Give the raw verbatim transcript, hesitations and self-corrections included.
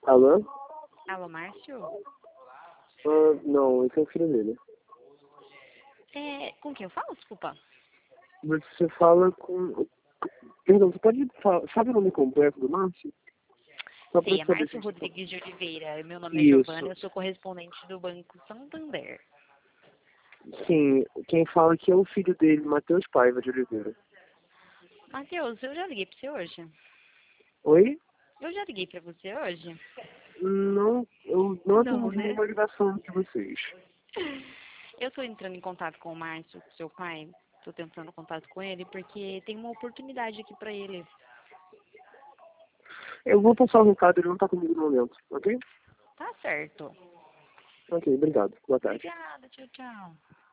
Alô? Alô, Márcio? Ah, não, esse é o filho dele. É, com quem eu falo, desculpa? Você fala com... Perdão, você pode falar... Sabe o nome completo do Márcio? Só pra Sei, é saber Márcio se... Rodrigues de Oliveira. Meu nome é Giovana, Isso. eu sou correspondente do Banco Santander. Sim, quem fala aqui é o filho dele, Matheus Paiva de Oliveira. Matheus, eu já liguei pra você hoje? Oi? Eu já liguei pra você hoje? Não, eu não Não, atendi né? nenhuma ligação de vocês. Eu tô entrando em contato com o Márcio, seu pai. Tô tentando contato com ele porque tem uma oportunidade aqui pra ele. Eu vou passar o recado, ele não tá comigo no momento, ok? Tá certo. Ok, obrigado. Boa tarde. Obrigada, tchau, tchau.